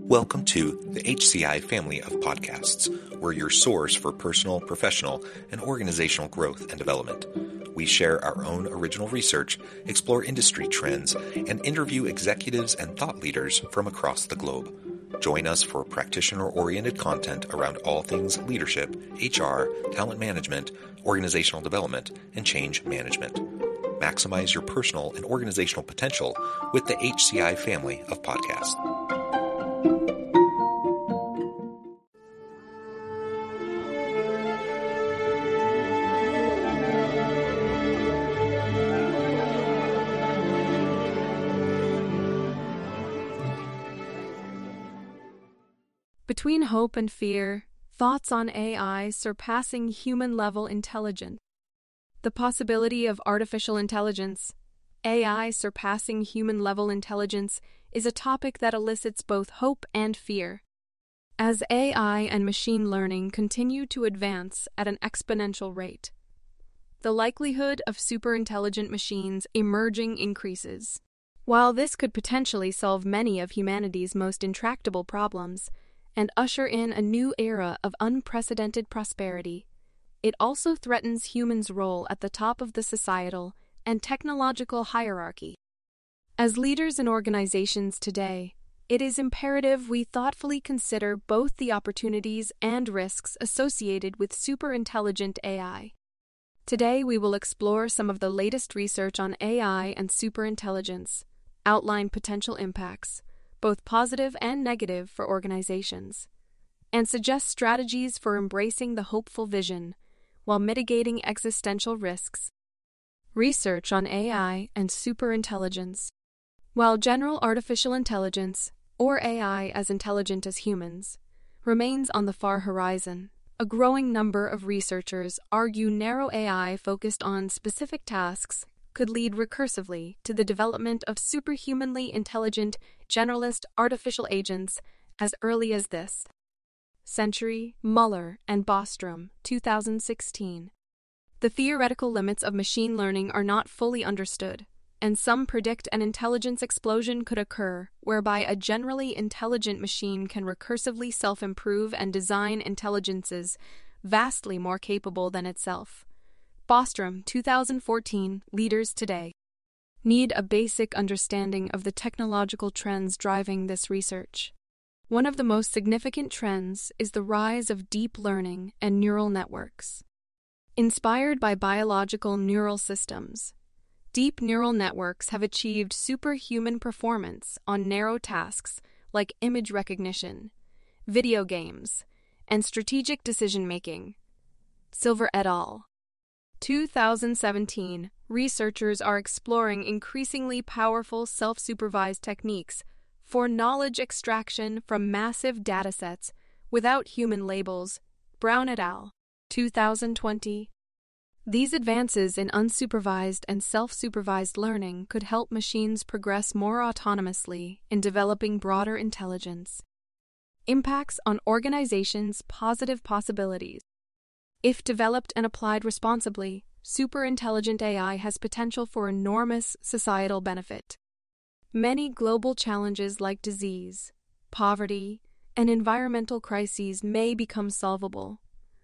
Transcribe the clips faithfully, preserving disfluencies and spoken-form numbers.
Welcome to the H C I family of podcasts. We're your source for personal, professional, and organizational growth and development. We share our own original research, explore industry trends, and interview executives and thought leaders from across the globe. Join us for practitioner-oriented content around all things leadership, H R, talent management, organizational development, and change management. Maximize your personal and organizational potential with the H C I family of podcasts. Between hope and fear, thoughts on A I surpassing human-level intelligence. The possibility of artificial intelligence, A I surpassing human-level intelligence, is a topic that elicits both hope and fear. As A I and machine learning continue to advance at an exponential rate, the likelihood of superintelligent machines emerging increases. While this could potentially solve many of humanity's most intractable problems, and usher in a new era of unprecedented prosperity, it also threatens humans' role at the top of the societal and technological hierarchy. As leaders in organizations today, it is imperative we thoughtfully consider both the opportunities and risks associated with superintelligent A I. Today, we will explore some of the latest research on A I and superintelligence, outline potential impacts, both positive and negative, for organizations, and suggest strategies for embracing the hopeful vision while mitigating existential risks. Research on A I and superintelligence. While general artificial intelligence, or A I as intelligent as humans, remains on the far horizon, a growing number of researchers argue narrow A I focused on specific tasks could lead recursively to the development of superhumanly intelligent generalist artificial agents as early as this century. Muller and Bostrom, two thousand sixteen. The theoretical limits of machine learning are not fully understood, and some predict an intelligence explosion could occur whereby a generally intelligent machine can recursively self-improve and design intelligences vastly more capable than itself. Bostrom, two thousand fourteen. Leaders today need a basic understanding of the technological trends driving this research. One of the most significant trends is the rise of deep learning and neural networks. Inspired by biological neural systems, deep neural networks have achieved superhuman performance on narrow tasks like image recognition, video games, and strategic decision-making. Silver et al. two thousand seventeen. Researchers are exploring increasingly powerful self-supervised techniques for knowledge extraction from massive datasets without human labels. Brown et al. two thousand twenty. These advances in unsupervised and self-supervised learning could help machines progress more autonomously in developing broader intelligence. Impacts on organizations' positive possibilities. If developed and applied responsibly, superintelligent A I has potential for enormous societal benefit. Many global challenges like disease, poverty, and environmental crises may become solvable.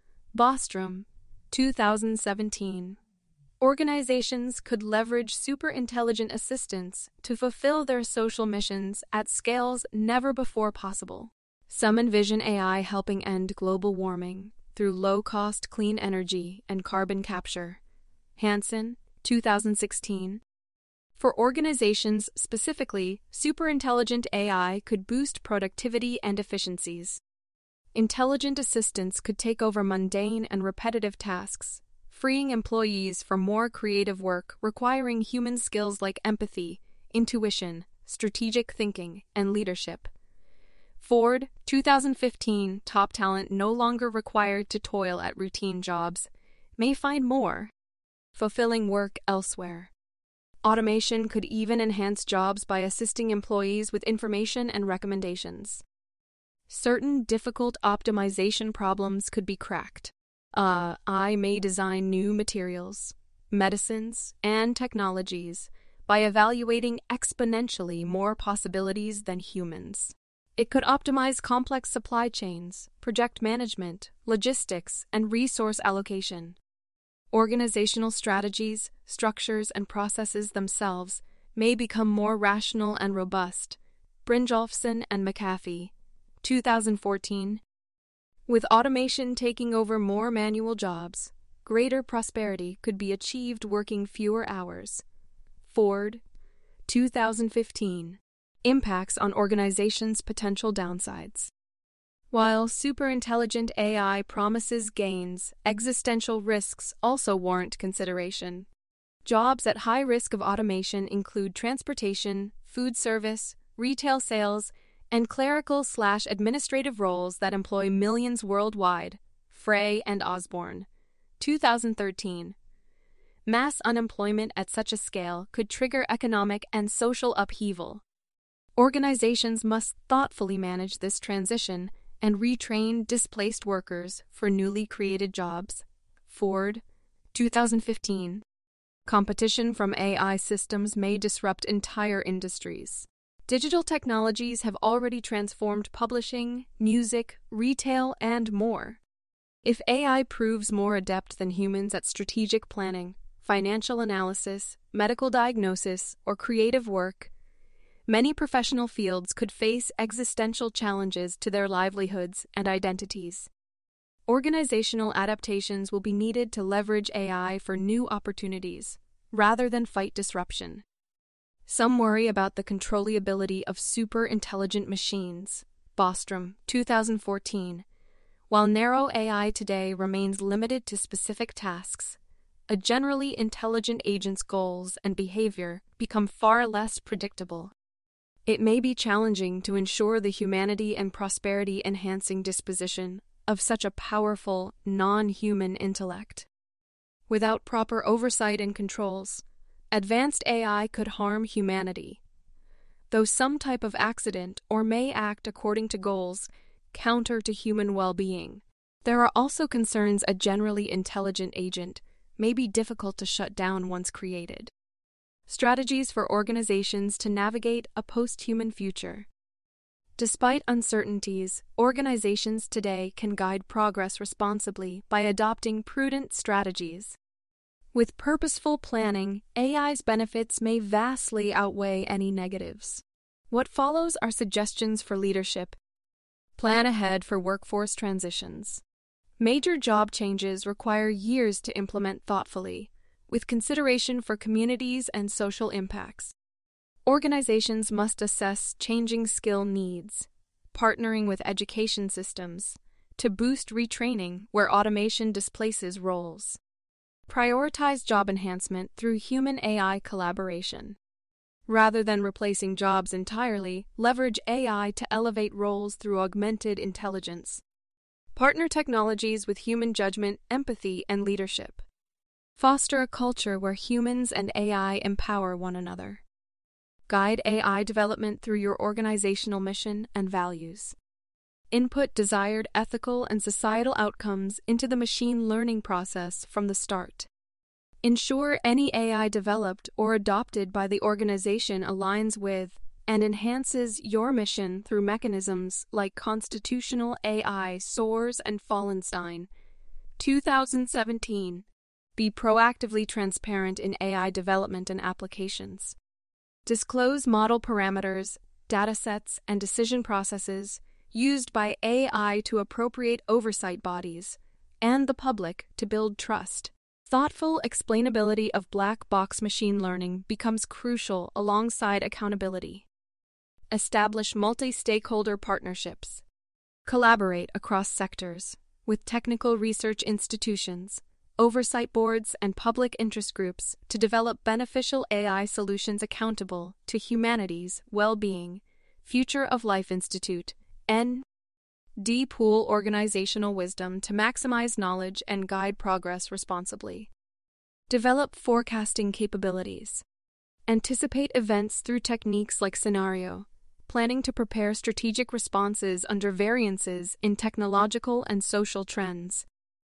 Bostrom, two thousand seventeen. Organizations could leverage superintelligent assistance to fulfill their social missions at scales never before possible. Some envision A I helping end global warming through low-cost clean energy and carbon capture. Hansen, two thousand sixteen. For organizations specifically, superintelligent A I could boost productivity and efficiencies. Intelligent assistants could take over mundane and repetitive tasks, freeing employees for more creative work requiring human skills like empathy, intuition, strategic thinking, and leadership. Ford, two thousand fifteen. Top talent no longer required to toil at routine jobs may find more fulfilling work elsewhere. Automation could even enhance jobs by assisting employees with information and recommendations. Certain difficult optimization problems could be cracked. Uh, I may design new materials, medicines, and technologies by evaluating exponentially more possibilities than humans. It could optimize complex supply chains, project management, logistics, and resource allocation. Organizational strategies, structures, and processes themselves may become more rational and robust. Brynjolfsson and McAfee, two thousand fourteen. With automation taking over more manual jobs, greater prosperity could be achieved working fewer hours. Ford, two thousand fifteen. Impacts on organizations' potential downsides. While superintelligent A I promises gains, existential risks also warrant consideration. Jobs at high risk of automation include transportation, food service, retail sales, and clerical-slash-administrative roles that employ millions worldwide. Frey and Osborne, two thousand thirteen. Mass unemployment at such a scale could trigger economic and social upheaval. Organizations must thoughtfully manage this transition and retrain displaced workers for newly created jobs. Ford, two thousand fifteen. Competition from A I systems may disrupt entire industries. Digital technologies have already transformed publishing, music, retail, and more. If A I proves more adept than humans at strategic planning, financial analysis, medical diagnosis, or creative work, many professional fields could face existential challenges to their livelihoods and identities. Organizational adaptations will be needed to leverage A I for new opportunities, rather than fight disruption. Some worry about the controllability of super-intelligent machines. Bostrom, two thousand fourteen. While narrow A I today remains limited to specific tasks, a generally intelligent agent's goals and behavior become far less predictable. It may be challenging to ensure the humanity and prosperity-enhancing disposition of such a powerful, non-human intellect. Without proper oversight and controls, advanced A I could harm humanity. Though some type of accident or may act according to goals counter to human well-being, there are also concerns a generally intelligent agent may be difficult to shut down once created. Strategies for organizations to navigate a post-human future. Despite uncertainties, organizations today can guide progress responsibly by adopting prudent strategies. With purposeful planning, A I's benefits may vastly outweigh any negatives. What follows are suggestions for leadership. Plan ahead for workforce transitions. Major job changes require years to implement thoughtfully, with consideration for communities and social impacts. Organizations must assess changing skill needs, partnering with education systems to boost retraining where automation displaces roles. Prioritize job enhancement through human-A I collaboration. Rather than replacing jobs entirely, leverage A I to elevate roles through augmented intelligence. Partner technologies with human judgment, empathy, and leadership. Foster a culture where humans and A I empower one another. Guide A I development through your organizational mission and values. Input desired ethical and societal outcomes into the machine learning process from the start. Ensure any A I developed or adopted by the organization aligns with and enhances your mission through mechanisms like constitutional A I Soares and Fallenstein, two thousand seventeen. Be proactively transparent in A I development and applications. Disclose model parameters, datasets, and decision processes used by A I to appropriate oversight bodies and the public to build trust. Thoughtful explainability of black box machine learning becomes crucial alongside accountability. Establish multi-stakeholder partnerships. Collaborate across sectors with technical research institutions, oversight boards, and public interest groups to develop beneficial A I solutions accountable to humanity's well-being. Future of Life Institute, N D Pool organizational wisdom to maximize knowledge and guide progress responsibly. Develop forecasting capabilities. Anticipate events through techniques like scenario, planning to prepare strategic responses under variances in technological and social trends.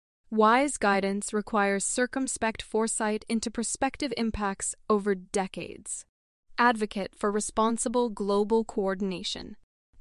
Wise guidance requires circumspect foresight into prospective impacts over decades. Advocate for responsible global coordination.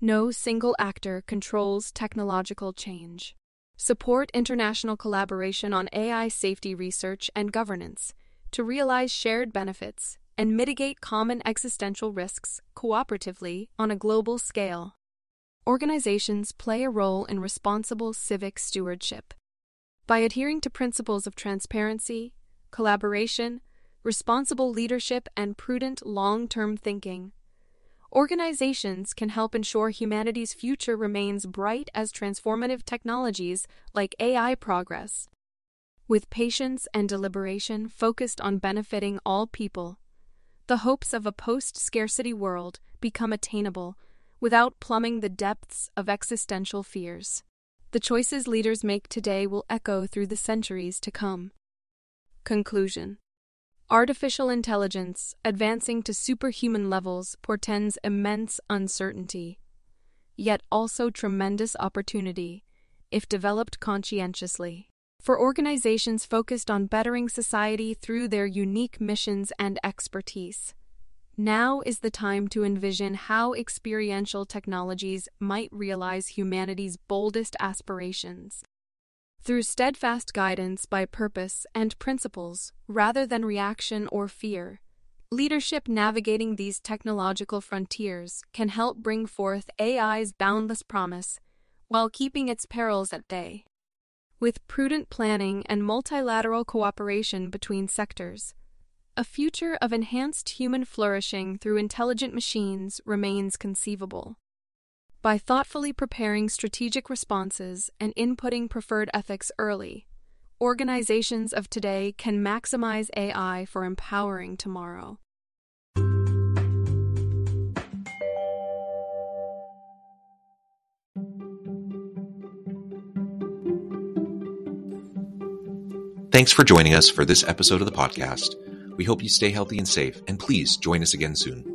No single actor controls technological change. Support international collaboration on A I safety research and governance to realize shared benefits and mitigate common existential risks cooperatively on a global scale. Organizations play a role in responsible civic stewardship. By adhering to principles of transparency, collaboration, responsible leadership, and prudent long-term thinking, organizations can help ensure humanity's future remains bright as transformative technologies like A I progress. With patience and deliberation focused on benefiting all people, the hopes of a post-scarcity world become attainable without plumbing the depths of existential fears. The choices leaders make today will echo through the centuries to come. Conclusion. Artificial intelligence, advancing to superhuman levels, portends immense uncertainty, yet also tremendous opportunity, if developed conscientiously. For organizations focused on bettering society through their unique missions and expertise, now is the time to envision how experiential technologies might realize humanity's boldest aspirations. Through steadfast guidance by purpose and principles, rather than reaction or fear, leadership navigating these technological frontiers can help bring forth A I's boundless promise while keeping its perils at bay. With prudent planning and multilateral cooperation between sectors, a future of enhanced human flourishing through intelligent machines remains conceivable. By thoughtfully preparing strategic responses and inputting preferred ethics early, organizations of today can maximize A I for empowering tomorrow. Thanks for joining us for this episode of the podcast. We hope you stay healthy and safe, and please join us again soon.